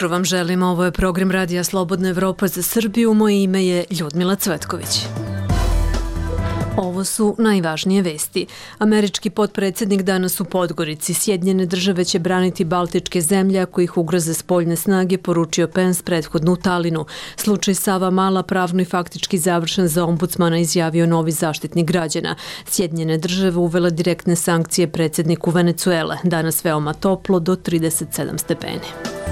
jutro vam želim, ovo je program Radija Slobodna Evropa za Srbiju, moje ime je Ljudmila Cvetković. Ovo su najvažnije vesti. Američki potpredsjednik danas u Podgorici. Sjedinjene države će braniti baltičke zemlje ako ih ugroze spoljne snage, poručio Pence prethodno u Talinu. Slučaj Savamala pravno i faktički završen za ombudsmana, izjavio novi zaštitnik građana. Sjedinjene države uvele direktne sankcije predsjedniku Venecuele. Danas veoma toplo, do 37 stepeni.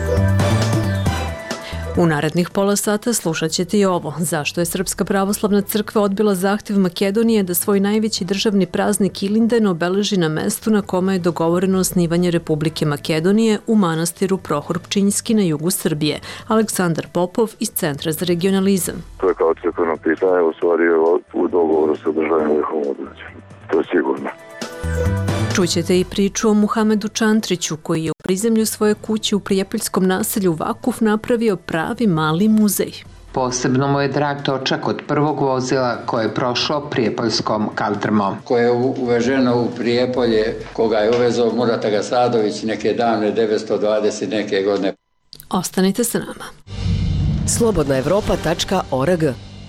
U narednih pola sata slušat ćete i ovo. Zašto je Srpska pravoslavna crkva odbila zahtjev Makedonije da svoj najveći državni praznik Ilinden obeleži na mestu na kome je dogovoreno osnivanje Republike Makedonije u manastiru Prohor Pčinjski na jugu Srbije. Aleksandar Popov iz Centra za regionalizam. To je kao crkveno pitanje, u stvari u dogovoru sa državnim vrhom određeno. To je sigurno. Čućete i priču o Muhamedu Čantriću, koji je u prizemlju svoje kuće u prijepoljskom naselju Vakuf napravio pravi mali muzej. Posebno mu je drag točak od prvog vozila koje je prošlo prijepoljskom kaldrmom. Koje je uveženo u Prijepolje, koga je uvezao Murata Gasadović neke davne 920 neke godine. Ostanite sa nama. slobodnaevropa.org.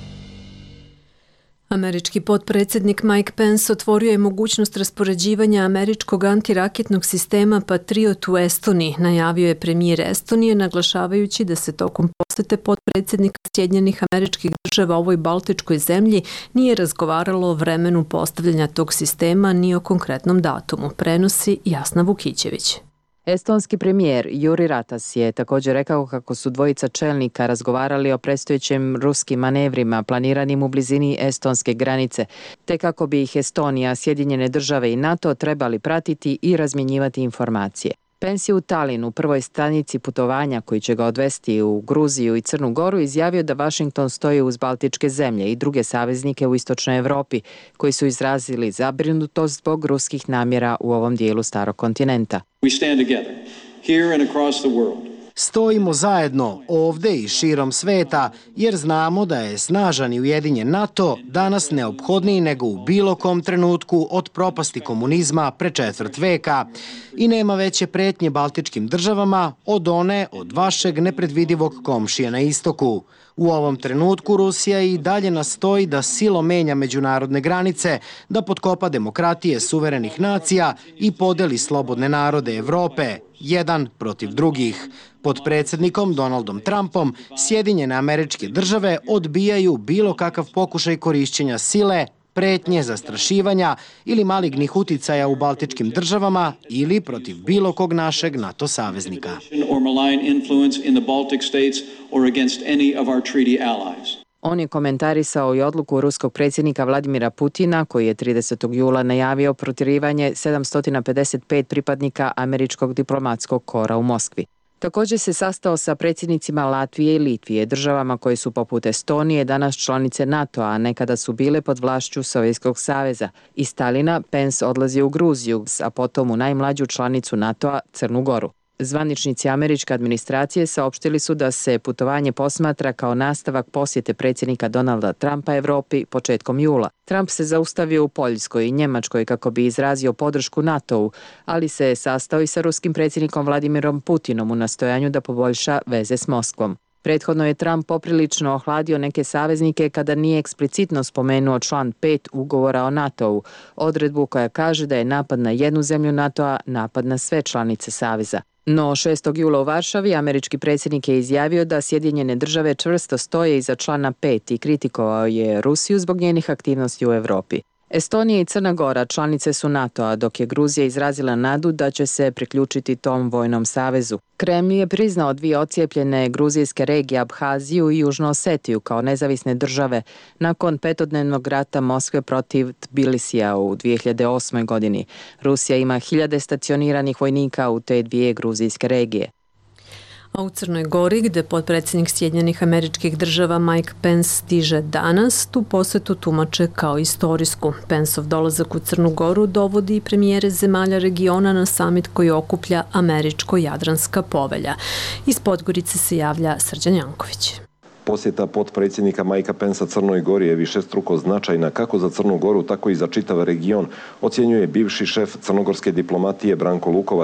Američki potpredsjednik Mike Pence otvorio je mogućnost raspoređivanja američkog antiraketnog sistema Patriot u Estoniji, najavio je premijer Estonije, naglašavajući da se tokom posjete potpredsjednika Sjedinjenih Američkih Država ovoj baltičkoj zemlji nije razgovaralo o vremenu postavljanja tog sistema ni o konkretnom datumu, prenosi Jasna Vukićević. Estonski premijer Juri Ratas je također rekao kako su dvojica čelnika razgovarali o predstojećim ruskim manevrima planiranim u blizini estonske granice, te kako bi ih Estonija, Sjedinjene države i NATO trebali pratiti i razmjenjivati informacije. Pence je u Talinu, prvoj stanici putovanja koji će ga odvesti u Gruziju i Crnu Goru, izjavio da Washington stoji uz baltičke zemlje i druge saveznike u istočnoj Evropi, koji su izrazili zabrinutost zbog ruskih namjera u ovom dijelu starog kontinenta. Stojimo zajedno ovdje i širom sveta jer znamo da je snažan i ujedinjen NATO danas neophodniji nego u bilo kom trenutku od propasti komunizma pre četvrt veka i nema veće pretnje baltičkim državama od one od vašeg nepredvidivog komšije na istoku. U ovom trenutku Rusija i dalje nastoji da silom menja međunarodne granice, da potkopa demokratije suverenih nacija i podeli slobodne narode Evrope, jedan protiv drugih. Pod predsjednikom Donaldom Trumpom Sjedinjene Američke Države odbijaju bilo kakav pokušaj korišćenja sile, pretnje, zastrašivanja ili malignih uticaja u baltičkim državama ili protiv bilo kog našeg NATO saveznika. On je komentarisao i odluku ruskog predsjednika Vladimira Putina, koji je 30. jula najavio protjerivanje 755 pripadnika američkog diplomatskog kora u Moskvi. Također se sastao sa predsjednicima Latvije i Litvije, državama koje su poput Estonije danas članice NATO-a, a nekada su bile pod vlašću Sovjetskog saveza. Iz Talina Pence odlazi u Gruziju, a potom u najmlađu članicu NATO-a Crnu Goru. Zvaničnici američke administracije saopštili su da se putovanje posmatra kao nastavak posjete predsjednika Donalda Trumpa Evropi početkom jula. Trump se zaustavio u Poljskoj i Njemačkoj kako bi izrazio podršku NATO-u, ali se je sastao i sa ruskim predsjednikom Vladimirom Putinom u nastojanju da poboljša veze s Moskvom. Prethodno je Trump poprilično ohladio neke saveznike kada nije eksplicitno spomenuo član 5 ugovora o NATO-u, odredbu koja kaže da je napad na jednu zemlju NATO-a napad na sve članice saveza. No, 6. jula u Varšavi američki predsjednik je izjavio da Sjedinjene države čvrsto stoje iza člana 5 i kritikovao je Rusiju zbog njenih aktivnosti u Evropi. Estonija i Crna Gora članice su NATO-a, dok je Gruzija izrazila nadu da će se priključiti tom vojnom savezu. Kremlj je priznao dvije ocijepljene gruzijske regije, Abhaziju i Južnu Osetiju, kao nezavisne države nakon petodnevnog rata Moskve protiv Tbilisija u 2008. godini. Rusija ima 1000 stacioniranih vojnika u te dvije gruzijske regije. A u Crnoj Gori, gde potpredsjednik Sjedinjenih Američkih Država Mike Pence stiže danas, tu posjetu tumače kao istorijsku. Penceov dolazak u Crnu Goru dovodi i premijere zemalja regiona na samit koji okuplja Američko-Jadranska povelja. Iz Podgorice se javlja Srđan Janković. Posjeta potpredsjednika Majka Pensa Crnoj Gori je višestruko značajna kako za Crnu Goru, tako i za čitav region, ocjenjuje bivši šef crnogorske diplomatije Branko Lukovac.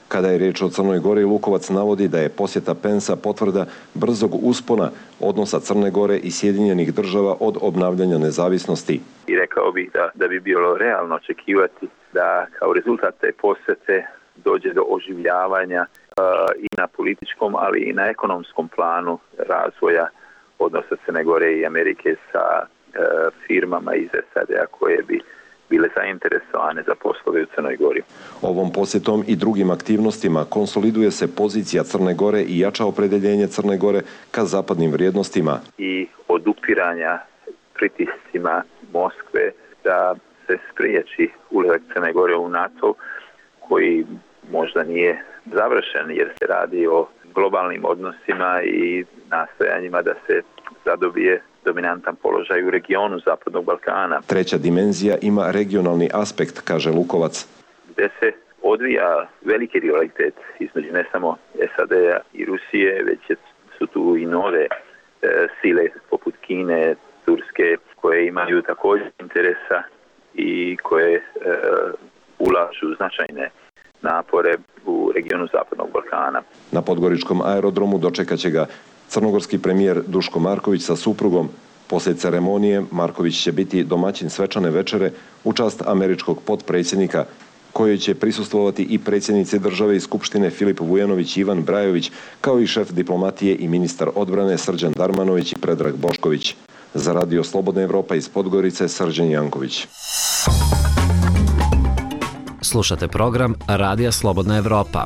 Kada je riječ o Crnoj Gori, Lukovac navodi da je posjeta Pensa potvrda brzog uspona odnosa Crne Gore i Sjedinjenih Država od obnavljanja nezavisnosti. I rekao bih da bi bilo realno očekivati da kao rezultat te posjete dođe do oživljavanja i na političkom, ali i na ekonomskom planu razvoja odnosa Crne Gore i Amerike sa firmama iz SAD-a koje bi bile zainteresovane za poslove u Crnoj Gori. Ovom posjetom i drugim aktivnostima konsoliduje se pozicija Crne Gore i jača opredeljenje Crne Gore ka zapadnim vrijednostima. I odupiranja pritiscima Moskve da se spriječi ulazak Crne Gore u NATO, koji možda nije završen jer se radi o globalnim odnosima i nastojanjima da se zadobije dominantan položaj u regionu Zapadnog Balkana. Treća dimenzija ima regionalni aspekt, kaže Lukovac. Gde se odvija veliki rivalitet između ne samo SAD-a i Rusije, već su tu i nove sile poput Kine, Turske, koje imaju također interesa i koje ulažu značajne napore u regionu Zapadnog Balkana. Na Podgoričkom aerodromu dočekat će ga crnogorski premijer Duško Marković sa suprugom. Poslije ceremonije Marković će biti domaćin svečane večere u čast američkog potpredsjednika, kojoj će prisustvovati i predsjednici države i skupštine Filip Vujanović i Ivan Brajović, kao i šef diplomatije i ministar odbrane Srđan Darmanović i Predrag Bošković. Za Radio Slobodna Evropa iz Podgorice, Srđan Janković. Slušate program Radija Slobodna Evropa.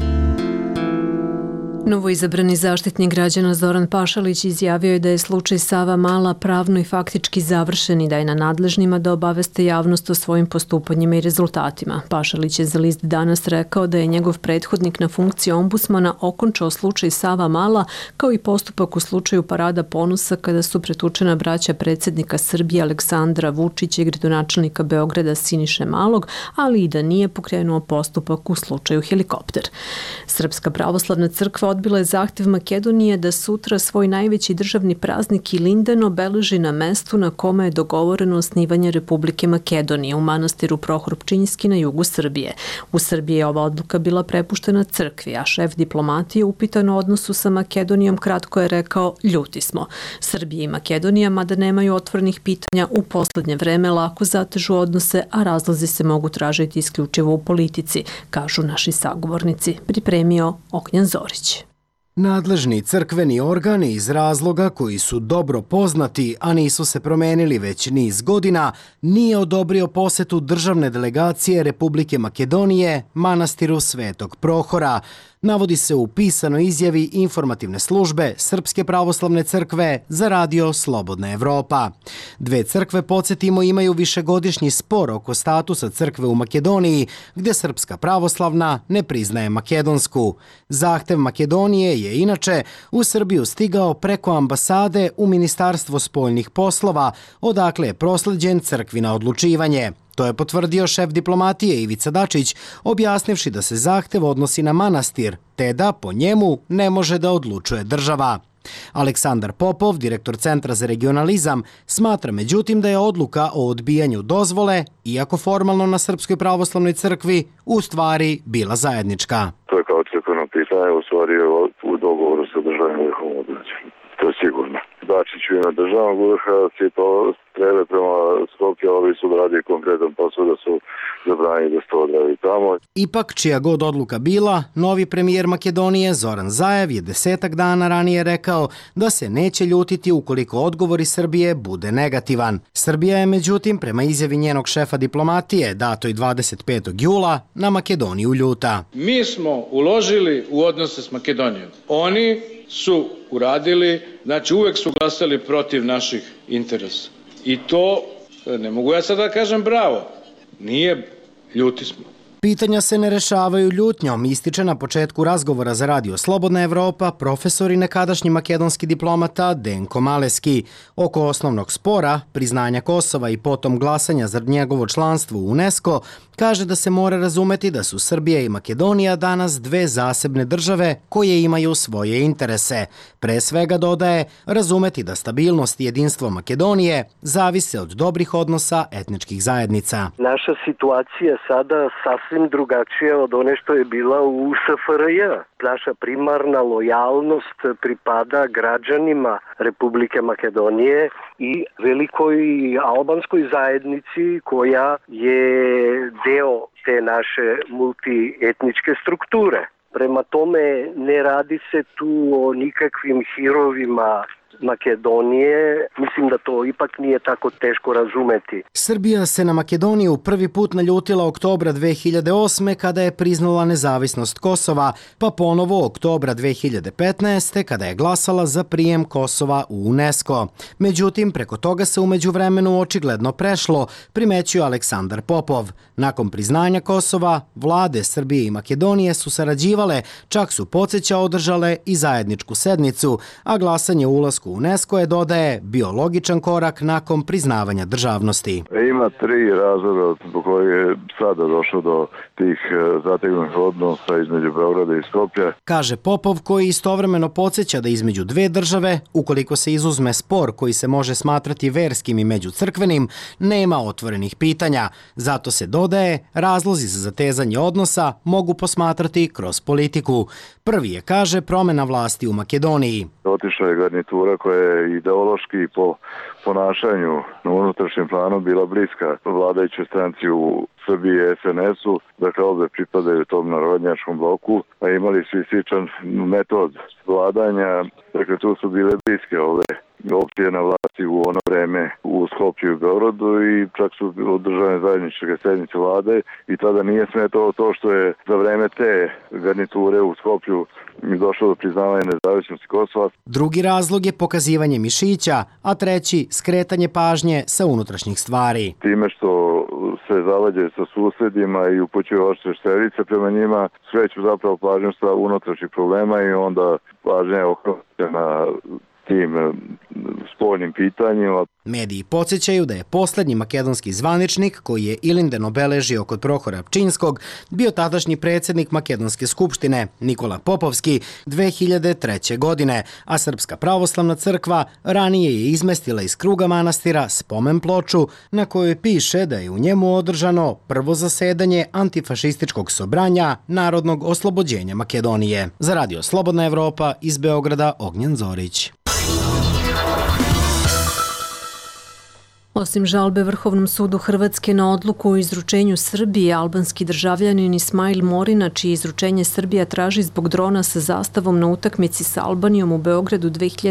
Novoizabrani zaštitnik građana Zoran Pašalić izjavio je da je slučaj Savamala pravno i faktički završen i da je na nadležnima da obaveste javnost o svojim postupanjima i rezultatima. Pašalić je za list Danas rekao da je njegov prethodnik na funkciji ombudsmana okončao slučaj Savamala kao i postupak u slučaju Parada ponosa kada su pretučena braća predsjednika Srbije Aleksandra Vučića i gradonačelnika Beograda Siniše Malog, ali i da nije pokrenuo postupak u slučaju Helikopter. Srpska pravoslavna crkva odbila je zahtev Makedonije da sutra svoj najveći državni praznik Ilindan obeleži na mestu na kome je dogovoreno osnivanje Republike Makedonije u manastiru Prohor Pčinjski na jugu Srbije. U Srbiji je ova odluka bila prepuštena crkvi, a šef diplomatije upitan o odnosu sa Makedonijom kratko je rekao: ljuti smo. Srbija i Makedonija, mada nemaju otvorenih pitanja, u poslednje vreme lako zatežu odnose, a razlozi se mogu tražiti isključivo u politici, kažu naši sagovornici, pripremio Ognjan Zorić. Nadležni crkveni organi iz razloga koji su dobro poznati, a nisu se promenili već niz godina, nije odobrio posetu državne delegacije Republike Makedonije manastiru Svetog Prohora, navodi se u pisanoj izjavi informativne službe Srpske pravoslavne crkve za Radio Slobodna Evropa. Dve crkve, podsjetimo, imaju višegodišnji spor oko statusa crkve u Makedoniji, gdje Srpska pravoslavna ne priznaje makedonsku. Zahtev Makedonije je inače u Srbiju stigao preko ambasade u Ministarstvo spoljnih poslova, odakle je prosleđen crkvi na odlučivanje. To je potvrdio šef diplomatije Ivica Dačić, objasnivši da se zahtev odnosi na manastir, te da po njemu ne može da odlučuje država. Aleksandar Popov, direktor Centra za regionalizam, smatra međutim da je odluka o odbijanju dozvole, iako formalno na Srpskoj pravoslavnoj crkvi, u stvari bila zajednička. To je kao crkveno pitanje, u stvari u dogovoru sa državnim vrhom određeno. To je sigurno. Dačić u ime državnog vrha se to strebe prema Skopje, ovi su radili konkretan posao da su zabranili da se to odradi tamo. Ipak, čija god odluka bila, novi premijer Makedonije Zoran Zaev je 10 dana ranije rekao da se neće ljutiti ukoliko odgovor iz Srbije bude negativan. Srbija je međutim, prema izjavi njenog šefa diplomatije, datoj 25. jula, na Makedoniju ljuta. Mi smo uložili u odnose s Makedonijom. Oni su uradili, znači uvek su glasali protiv naših interesa. I to, ne mogu ja sad da kažem bravo, nije, ljuti smo. Pitanja se ne rešavaju ljutnjom, ističe na početku razgovora za Radio Slobodna Evropa profesor i nekadašnji makedonski diplomata Denko Maleski. Oko osnovnog spora, priznanja Kosova i potom glasanja za njegovo članstvo u UNESCO, kaže da se mora razumeti da su Srbija i Makedonija danas dve zasebne države koje imaju svoje interese. Pre svega, dodaje, razumeti da stabilnost i jedinstvo Makedonije zavise od dobrih odnosa etničkih zajednica. Naša situacija sada sasvim sasvim drugačija od one što je bila u SFRJ. Naša primarna lojalnost pripada građanima Republike Makedonije i velikoj albanskoj zajednici koja je deo te naše multietničke strukture. Prema tome ne radi se tu o nikakvim hirovima Makedonije, mislim da to ipak nije tako teško razumeti. Srbija se na Makedoniju prvi put naljutila oktobra 2008. kada je priznala nezavisnost Kosova, pa ponovo oktobra 2015. kada je glasala za prijem Kosova u UNESCO. Međutim, preko toga se u međuvremenu očigledno prešlo, primećuje Aleksandar Popov. Nakon priznanja Kosova, vlade Srbije i Makedonije su sarađivale, čak su podsjeća održale i zajedničku sednicu, a glasanje u ulasku UNESCO je, dodaje, bio logičan korak nakon priznavanja državnosti. Ima 3 razloga zbog kojih je sada došlo do tih zategnutih odnosa između Beograda i Skoplja. Kaže Popov, koji istovremeno podsjeća da između dve države, ukoliko se izuzme spor koji se može smatrati verskim i međucrkvenim, nema otvorenih pitanja. Zato se, dodaje, razlozi za zatezanje odnosa mogu posmatrati kroz politiku. Prvi je, kaže, promjena vlasti u Makedoniji. Otišla je garnitura koja je ideološki i po ponašanju na unutrašnjem planu bila bliska vladajućoj stranci u Srbiji i SNS-u, dakle ovdje pripadaju tom narodnjačkom bloku, a imali svi sličan metod vladanja, dakle tu su bile bliske ove opcije na vlasti u ono vreme u Skoplju i Beogradu i čak su održane zajedničke sednice vlade i tada nije smetalo to što je za vreme te garniture u Skoplju došlo do priznavanja nezavisnosti Kosova. Drugi razlog je pokazivanje mišića, a treći skretanje pažnje sa unutrašnjih stvari. Time što se zavađaju sa susedima i upućuju oštre šterice prema njima, skreću zapravo pažnju sa unutrašnjih problema i onda pažnja je okrenuta tim spoljnim pitanjima. Mediji podsjećaju da je posljednji makedonski zvaničnik koji je Ilinden obeležio kod Prohora Pčinskog bio tadašnji predsjednik Makedonske skupštine Nikola Popovski 2003. godine, a Srpska pravoslavna crkva ranije je izmestila iz kruga manastira spomen ploču na kojoj piše da je u njemu održano prvo zasedanje antifašističkog sobranja Narodnog oslobođenja Makedonije. Za Radio Slobodna Evropa iz Beograda, Ognjen Zorić. Osim žalbe Vrhovnom sudu Hrvatske na odluku o izručenju Srbije, albanski državljanin Ismail Morina, čije izručenje Srbija traži zbog drona sa zastavom na utakmici sa Albanijom u Beogradu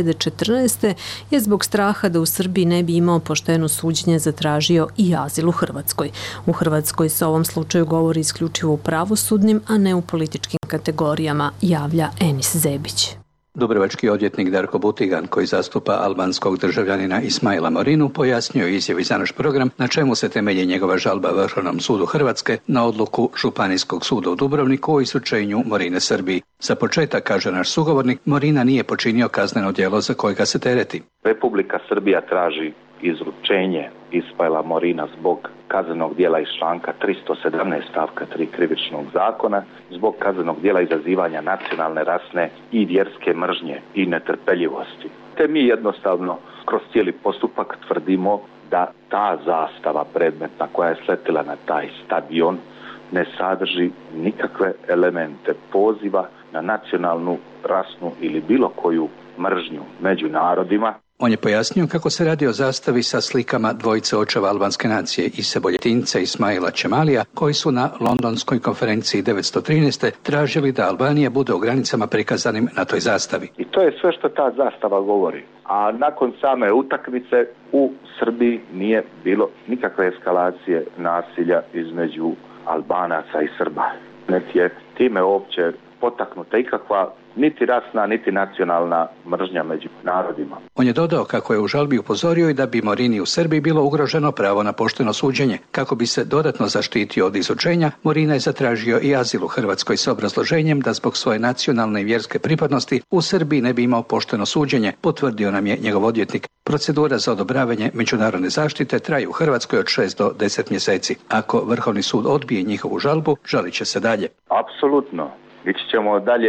2014. je zbog straha da u Srbiji ne bi imao pošteno suđenje zatražio i azil u Hrvatskoj. U Hrvatskoj se o ovom slučaju govori isključivo u pravosudnim, a ne u političkim kategorijama, javlja Enis Zebić. Dubrovački odvjetnik Darko Butigan, koji zastupa albanskog državljanina Ismaila Morinu, pojasnio izjavi za naš program na čemu se temelji njegova žalba Vrhovnom sudu Hrvatske na odluku Županijskog suda u Dubrovniku o izručenju Morine Srbiji. Za početak, kaže naš sugovornik, Morina nije počinio kazneno djelo za kojega se tereti. Republika Srbija traži izručenje Ismaila Morina zbog kaznenog djela iz članka 317 stavka 3 krivičnog zakona, zbog kaznenog djela izazivanja nacionalne, rasne i vjerske mržnje i netrpeljivosti. Te mi jednostavno kroz cijeli postupak tvrdimo da ta zastava predmetna koja je sletila na taj stadion ne sadrži nikakve elemente poziva na nacionalnu, rasnu ili bilo koju mržnju među narodima. On je pojasnio kako se radi o zastavi sa slikama dvojice očeva albanske nacije Ise Boljetinca i Ismaila Čemalija, koji su na londonskoj konferenciji 913. tražili da Albanija bude u granicama prikazanim na toj zastavi. I to je sve što ta zastava govori. A nakon same utakmice u Srbiji nije bilo nikakve eskalacije nasilja između Albanaca i Srba. Niti je time uopće potaknuta ikakva niti rasna, niti nacionalna mržnja među narodima. On je dodao kako je u žalbi upozorio i da bi Morini u Srbiji bilo ugroženo pravo na pošteno suđenje. Kako bi se dodatno zaštitio od izručenja, Morina je zatražio i azil u Hrvatskoj sa obrazloženjem da zbog svoje nacionalne i vjerske pripadnosti u Srbiji ne bi imao pošteno suđenje, potvrdio nam je njegov odvjetnik. Procedura za odobravanje međunarodne zaštite traje u Hrvatskoj od 6 do 10 mjeseci. Ako Vrhovni sud odbije njihovu žalbu, žalit će se dalje. Apsolutno. Ići ćemo dalje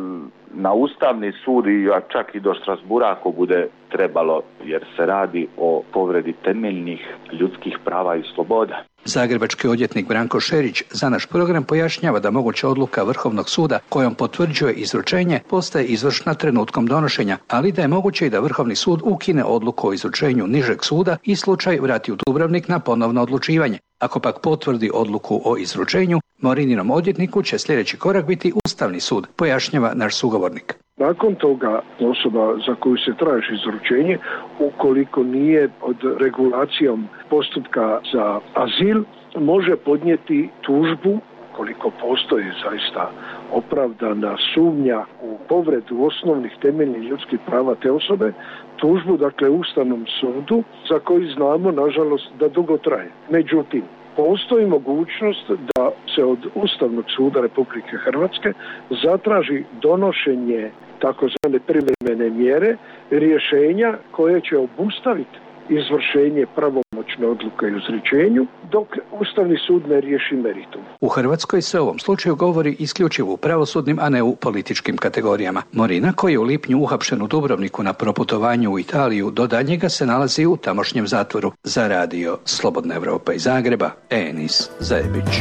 na Ustavni sud i čak i do Strasbura ako bude trebalo, jer se radi o povredi temeljnih ljudskih prava i sloboda. Zagrebački odvjetnik Branko Šerić za naš program pojašnjava da moguća odluka Vrhovnog suda kojom potvrđuje izručenje postaje izvršna trenutkom donošenja, ali da je moguće i da Vrhovni sud ukine odluku o izručenju nižeg suda i slučaj vrati u Dubrovnik na ponovno odlučivanje. Ako pak potvrdi odluku o izručenju, Morininom odvjetniku će sljedeći korak biti Ustavni sud, pojašnjava naš sugovornik. Nakon toga osoba za koju se traži izručenje, ukoliko nije pod regulacijom postupka za azil, može podnijeti tužbu, koliko postoji zaista opravdana sumnja u povredu osnovnih temeljnih ljudskih prava te osobe, tužbu dakle Ustavnom sudu za koji znamo nažalost da dugo traje. Međutim, postoji mogućnost da se od Ustavnog suda Republike Hrvatske zatraži donošenje takozvane privremene mjere, rješenja koje će obustaviti izvršenje pravomoćne odluke i izrečenju, dok Ustavni sud ne riješi meritum. U Hrvatskoj se u ovom slučaju govori isključivo u pravosudnim, a ne u političkim kategorijama. Morina, koji je u lipnju uhapšen u Dubrovniku na proputovanju u Italiju, do daljnjega se nalazi u tamošnjem zatvoru. Za radio Slobodna Evropa iz Zagreba, Enis Zajebić.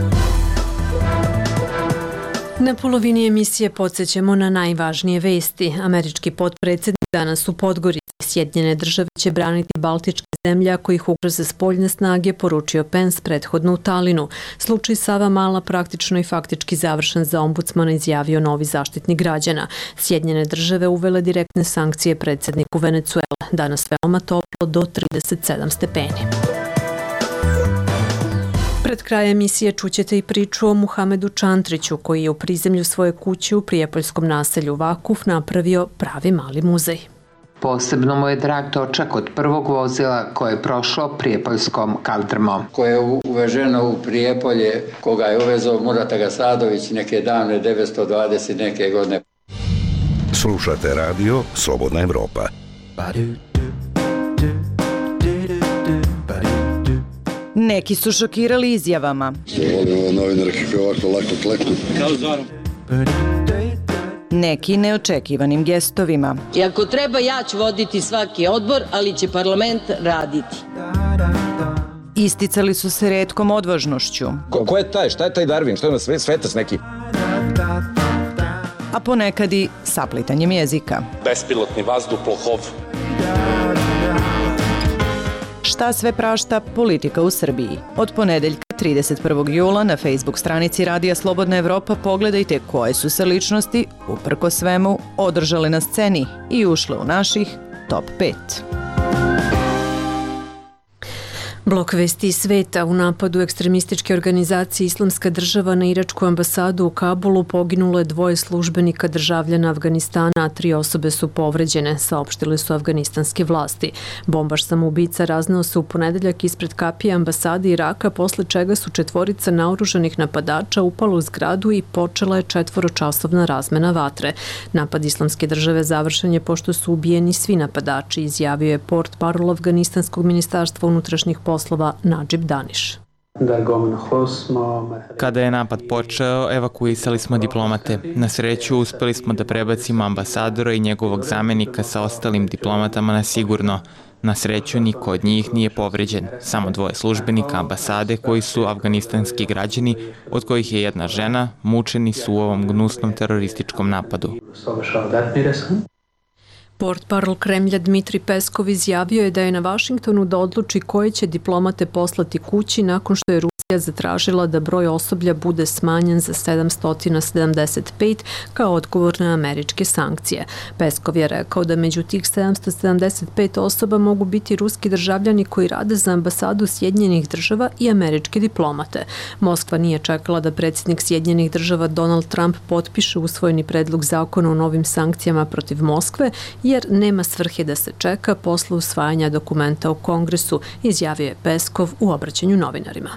Na polovini emisije podsjećamo na najvažnije vesti. Američki potpredsjednik danas u Podgorici. Sjedinjene države će braniti baltičke zemlje ako ih ugroze spoljne snage, poručio Pence prethodno u Talinu. Slučaj Savamala praktično i faktički završen za ombudsmana, izjavio novi zaštitnik građana. Sjedinjene države uvele direktne sankcije predsjedniku Venecuele. Danas veoma toplo do 37 stepeni. Pred krajem emisije čućete i priču o Muhamedu Čantriću, koji je u prizemlju svoje kuće u prijepoljskom naselju Vakuf napravio pravi mali muzej. Posebno mu je drag točak od prvog vozila koje je prošlo prijepoljskom kaldrmom. Koje je uveženo u Prijepolje, koga je uvezao Murat Agasadović neke davne 920 neke godine. Slušate radio Slobodna Evropa. Neki su šokirali izjavama. Volim novinare kakve ovako lako kleknu. Neki neočekivanim gestovima. I ako treba, ja ću voditi svaki odbor, ali će parlament raditi. Isticali su se retkom odvažnošću. Ko je taj? Šta je taj Darwin? Šta je na svetac neki? A ponekad i saplitanjem jezika. Bespilotni vazduhoplov. Šta sve prašta politika u Srbiji? Od ponedeljka 31. jula na Facebook stranici Radija Slobodna Evropa pogledajte koje su se ličnosti, uprko svemu, održale na sceni i ušle u naših top 5. Blok vesti iz sveta. U napadu ekstremističke organizacije Islamska država na iračku ambasadu u Kabulu poginulo je 2 službenika državljana Afganistana, a 3 osobe su povređene, saopštile su afganistanske vlasti. Bombaš samoubica razneo se u ponedeljak ispred kapije ambasade Iraka, posle čega su 4 naoružanih napadača upalo u zgradu i počela je 4-časovna razmena vatre. Napad Islamske države završen je pošto su ubijeni svi napadači, izjavio je portparol Afganistanskog ministarstva unutrašnjih poslova Nadžib Daniš. Kada je napad počeo, evakuisali smo diplomate. Na sreću uspeli smo da prebacimo ambasadora i njegovog zamenika sa ostalim diplomatama na sigurno. Na sreću niko od njih nije povređen. Samo 2 službenika ambasade koji su afganistanski građani, od kojih je 1 žena, mučeni su u ovom gnusnom terorističkom napadu. Portparol Kremlja Dmitri Peskov izjavio je da je na Vašingtonu da odluči koje će diplomate poslati kući nakon što je Rusija zatražila da broj osoblja bude smanjen za 775 kao odgovor na američke sankcije. Peskov je rekao da među tih 775 osoba mogu biti ruski državljani koji rade za ambasadu Sjedinjenih država i američke diplomate. Moskva nije čekala da predsjednik Sjedinjenih država Donald Trump potpiše usvojeni predlog zakona o novim sankcijama protiv Moskve, jer nema svrhe da se čeka posle usvajanja dokumenta u Kongresu, izjavio je Peskov u obraćanju novinarima.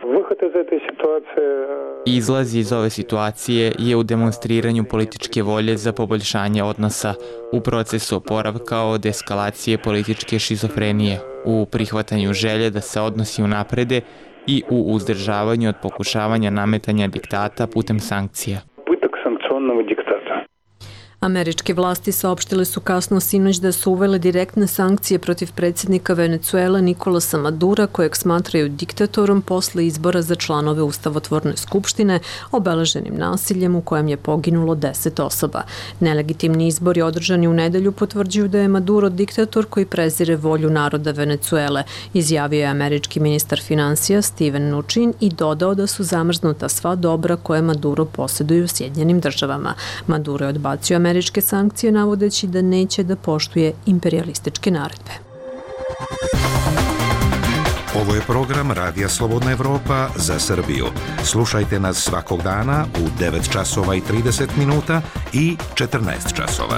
Izlaz iz ove situacije je u demonstriranju političke volje za poboljšanje odnosa, u procesu oporavka od eskalacije političke šizofrenije, u prihvatanju želje da se odnosi unaprede i u uzdržavanju od pokušavanja nametanja diktata putem sankcija. Američke vlasti saopštile su kasno sinoć da su uvele direktne sankcije protiv predsjednika Venecuele Nikolasa Madura, kojeg smatraju diktatorom posle izbora za članove Ustavotvorne skupštine, obeleženim nasiljem u kojem je poginulo 10 osoba. Nelegitimni izbori održani u nedelju potvrđuju da je Maduro diktator koji prezire volju naroda Venecuele, izjavio je američki ministar finansija Steven Mnuchin i dodao da su zamrznuta sva dobra koje Maduro posjeduje u Sjedinjenim državama. Maduro je odbacio američke sankcije navodeći da neće da poštuje imperialističke naredbe. Ovo je program Radija Slobodna Evropa za Srbiju. Slušajte nas svakog dana u 9 časova i 30 minuta i 14 časova.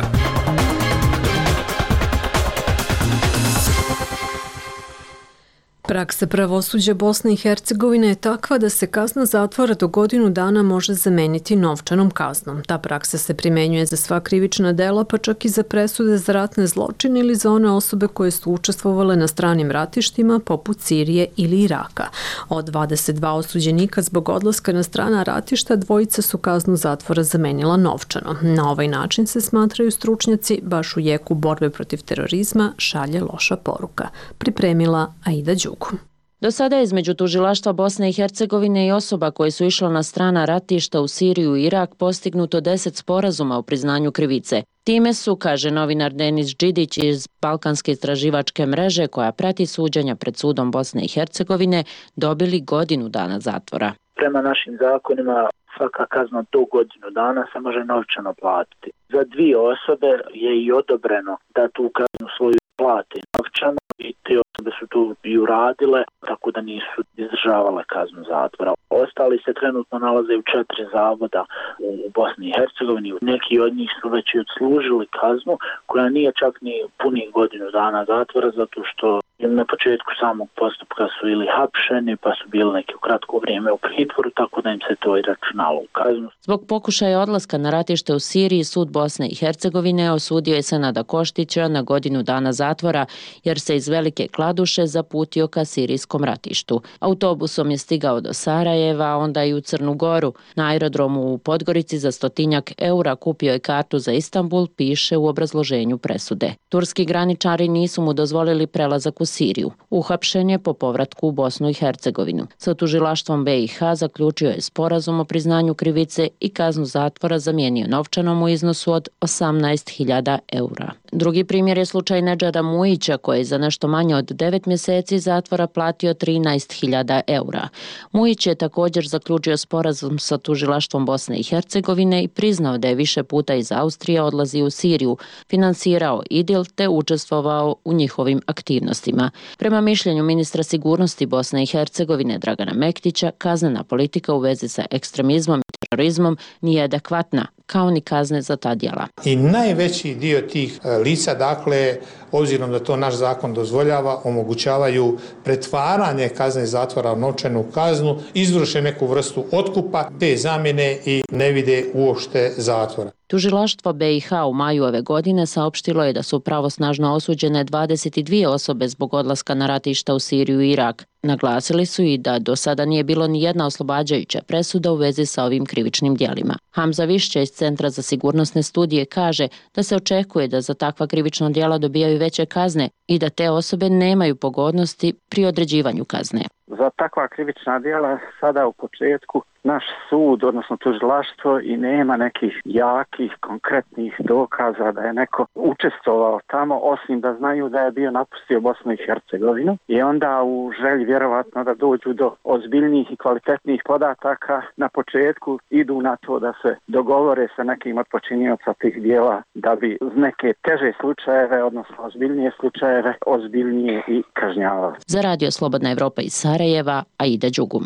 Praksa pravosuđa Bosne i Hercegovine je takva da se kazna zatvora do godinu dana može zameniti novčanom kaznom. Ta praksa se primenjuje za sva krivična dela, pa čak i za presude za ratne zločine ili za one osobe koje su učestvovale na stranim ratištima poput Sirije ili Iraka. Od 22 osuđenika zbog odlaska na strana ratišta, dvojica su kaznu zatvora zamenila novčano. Na ovaj način se smatraju stručnjaci baš u jeku borbe protiv terorizma šalje loša poruka. Pripremila Aida Đugu. Do sada je između tužilaštva Bosne i Hercegovine i osoba koje su išle na strana ratišta u Siriju i Irak postignuto 10 sporazuma o priznanju krivice. Time su, kaže novinar Denis Đidić iz Balkanske istraživačke mreže koja prati suđenja pred sudom Bosne i Hercegovine, dobili godinu dana zatvora. Prema našim zakonima svaka kazna do godinu dana se može novčano platiti. Za 2 osobe je i odobreno da tu kaznu svoju plati novčano i te osobe su tu i uradile, tako da nisu izdržavale kaznu zatvora. Ostali se trenutno nalaze u 4 zavoda u Bosni i Hercegovini. Neki od njih su već i odslužili kaznu koja nije čak ni punih godinu dana zatvora, zato što na početku samog postupka su ili hapšeni pa su bili neki u kratko vrijeme u pritvoru, tako da im se to i računalo u kaznu. Zbog pokušaja odlaska na ratište u Siriji, sud Bosne i Hercegovine osudio je Senada Koštića na godinu dana zatvora jer se iz Velike Kladuše zaputio ka sirijskom ratištu. Autobusom je stigao do Sarajeva, a onda i u Crnu Goru. Na aerodromu u Podgorici za 100 eura kupio je kartu za Istanbul, piše u obrazloženju presude. Turski graničari nisu mu dozvolili prelazak u Siriju. Uhapšen je po povratku u Bosnu i Hercegovinu. Sa tužilaštvom BiH zaključio je sporazum o priznanju krivice i kaznu zatvora zamijenio novčanom u iznosu od 18.000 eura. Drugi primjer je slučaj Nedžada Mujića koji je za nešto manje od 9 mjeseci zatvora platio 13.000 eura. Mujić je također zaključio sporazum sa tužilaštvom Bosne i Hercegovine i priznao da je više puta iz Austrije odlazio u Siriju, finansirao IDIL te učestvovao u njihovim aktivnostima. Prema mišljenju ministra sigurnosti Bosne i Hercegovine Dragana Mektića, kaznena politika u vezi sa ekstremizmom i terorizmom nije adekvatna, kao ni kazne za ta djela. I najveći dio tih lica, dakle, obzirom da to naš zakon dozvoljava, omogućavaju pretvaranje kazne zatvora u novčanu kaznu, izvrše neku vrstu otkupa, te zamjene i ne vide uopšte zatvora. Tužilaštvo BiH u maju ove godine saopštilo je da su pravosnažno osuđene 22 osobe zbog odlaska na ratišta u Siriju i Irak. Naglasili su i da do sada nije bilo ni jedna oslobađajuća presuda u vezi sa ovim krivičnim djelima. Hamza Višća iz Centra za sigurnosne studije kaže da se očekuje da za takva krivična djela dobijaju veće kazne i da te osobe nemaju pogodnosti pri određivanju kazne. Za takva krivična djela sada u početku naš sud, odnosno tužilaštvo, i nema nekih jakih, konkretnih dokaza da je neko učestvovao tamo, osim da znaju da je bio napustio Bosnu i Hercegovinu. I onda u želji vjerovatno da dođu do ozbiljnijih i kvalitetnijih podataka, na početku idu na to da se dogovore sa nekim od počinioca tih djela da bi neke teže slučajeve, odnosno ozbiljnije slučajeve, ozbiljnije i kažnjavali. Za Radio Slobodna Evropa iz Sarajeva, Aida Đugum.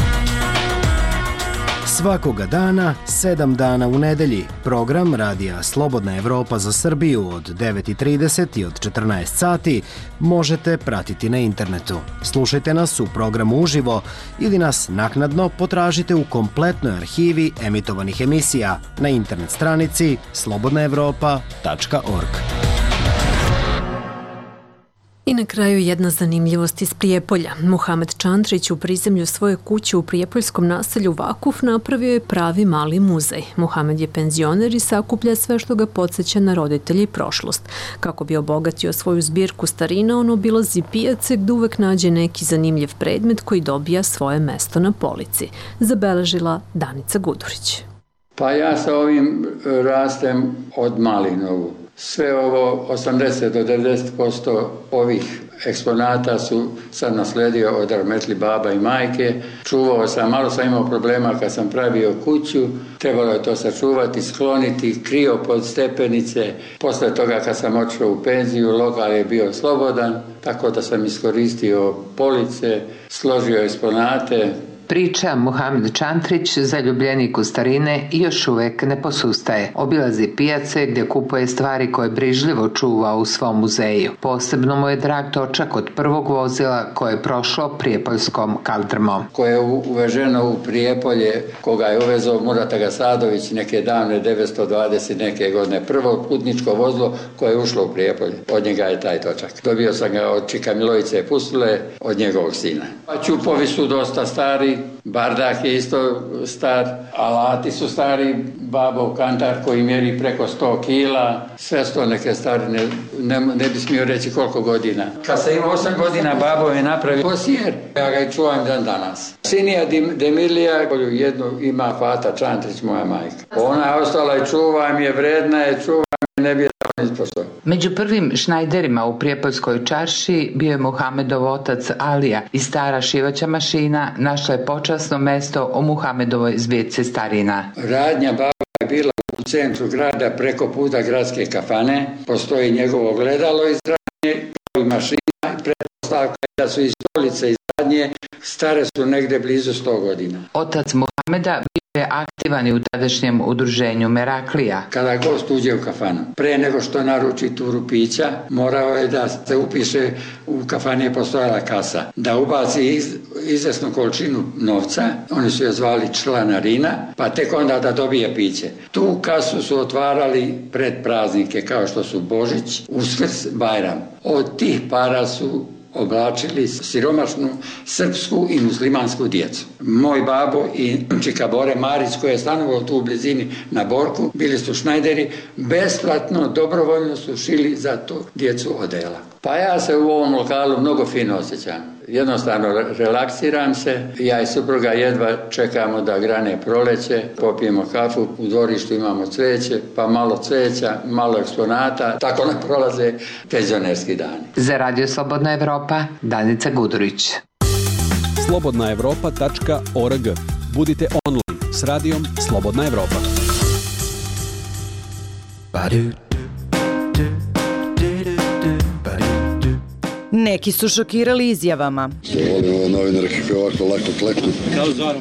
Svakoga dana, 7 dana u nedelji, program Radija Slobodna Evropa za Srbiju od 9:30 i od 14 sati možete pratiti na internetu. Slušajte nas u programu uživo ili nas naknadno potražite u kompletnoj arhivi emitovanih emisija na internet stranici slobodnaevropa.org. I na kraju jedna zanimljivost iz Prijepolja. Muhamed Čantrić u prizemlju svoje kuće u prijepoljskom naselju Vakuf napravio je pravi mali muzej. Muhamed je penzioner i sakuplja sve što ga podsjeća na roditelje i prošlost. Kako bi obogatio svoju zbirku starina, on obilazi pijace gdje uvek nađe neki zanimljiv predmet koji dobija svoje mesto na polici. Zabeležila Danica Gudurić. Pa ja sa ovim rastem od malinovu. Sve ovo 80 do 90% ovih eksponata su sad nasledio od rahmetli baba i majke. Čuvao sam, malo sam imao problema kad sam pravio kuću, trebalo je to sačuvati, skloniti, krio pod stepenice. Posle toga kad sam otišao u penziju, lokal je bio slobodan, tako da sam iskoristio police, složio eksponate. Priča Muhamed Čantrić, zaljubljenik u starine, još uvek ne posustaje. Obilazi pijace gdje kupuje stvari koje brižljivo čuva u svom muzeju. Posebno mu je drag točak od prvog vozila koje je prošlo prijepoljskom kaldrmom. Koje je uveženo u Prijepolje, koga je uvezao Murat Agasadović neke davne 920 neke godine. Prvo putničko vozilo koje je ušlo u Prijepolje. Od njega je taj točak. Dobio sam ga od Čika Milojice Pustule, od njegovog sina. Čupovi su dosta stari, bardak je isto star, alati su stari, babov kantar koji mjeri preko 100 kila, sve sto neke starine, ne bi smio reći koliko godina. Kad sam imao 8 godina, babo je napravio posjer, ja ga i čuvam dan danas. Sinija Demirlija, koju jednu ima Fata Čantrić, moja majka. Ona je ostala i čuvam je, vredna je, čuvam je, ne bi je ispošao. Među prvim šnajderima u Prijepoljskoj čarši bio je Muhamedov otac Alija i stara šivaća mašina našla je počasno mesto o Muhamedovoj zbirci starina. Radnja baba je bila u centru grada preko puta gradske kafane, postoji njegovo gledalo iz radnje i mašina i pretpostavka da su iz stolice iz radnje, stare su negde blizu 100 godina. Otac Muhameda bio je aktivan i u tadašnjem udruženju Meraklija. Kada gost uđe u kafanu, pre nego što naruči turu pića, morao je da se upiše, u kafani je postojala kasa, da ubaci izvesnu količinu novca, oni su je zvali članarina, pa tek onda da dobije piće. Tu kasu su otvarali pred praznike kao što su Božić, Uskrs, Bajram. Od tih para su oblačili siromašnu srpsku i muslimansku djecu. Moj babo i čika Bore Marić, koji je stanovao tu u blizini na Borku, bili su šnajderi, besplatno, dobrovoljno su šili za tu djecu odela. Pa ja se u ovom lokalu mnogo fino osjećam. Jednostavno relaksiram se, ja i supruga jedva čekamo da grane proleće, popijemo kafu, u dvorištu imamo cveće, pa malo cveća, malo eksponata, tako nam prolaze penzionerski dani. Za Radio Slobodna Evropa, Danica Gudurić. slobodnaevropa.org. Budite online s radijom Slobodna Evropa. Neki su šokirali izjavama. Volim novinarke koje ovako lako kleknu. Kao Zoran.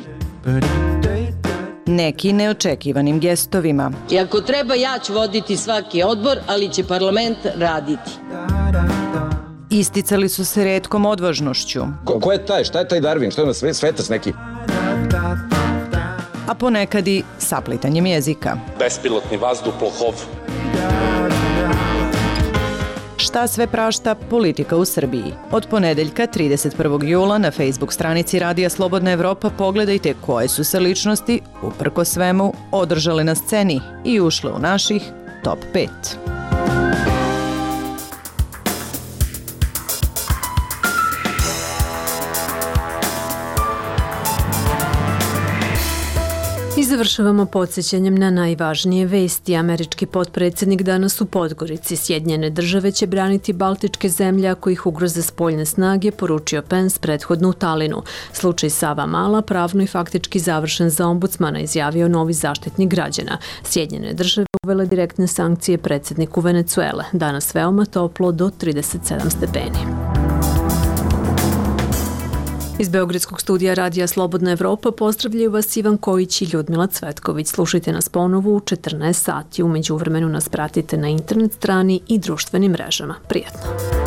Neki neočekivanim gestovima. I ako treba, ja ću voditi svaki odbor, ali će parlament raditi. Isticali su se retkom odvažnošću. Ko je taj? Šta je taj Darwin? Šta je na svetac neki? A ponekad i saplitanjem jezika. Bespilotni vazduhoplov. Šta sve prašta politika u Srbiji? Od ponedeljka 31. jula na Facebook stranici Radija Slobodna Evropa pogledajte koje su se ličnosti, uprko svemu, održale na sceni i ušle u naših top 5. I završavamo podsjećanjem na najvažnije vesti. Američki potpredsjednik danas u Podgorici. Sjedinjene države će braniti baltičke zemlje ako ih ugroze spoljne snage, poručio Pence prethodno u Talinu. Slučaj Savamala pravno i faktički završen za ombudsmana, izjavio novi zaštitnik građana. Sjedinjene države uvele direktne sankcije predsjedniku Venecuele. Danas veoma toplo do 37 stepeni. Iz Beogradskog studija Radija Slobodna Evropa pozdravljaju vas Ivan Kojić i Ljudmila Cvetković. Slušajte nas ponovo u 14 sati. U međuvremenu nas pratite na internet strani i društvenim mrežama. Prijatno!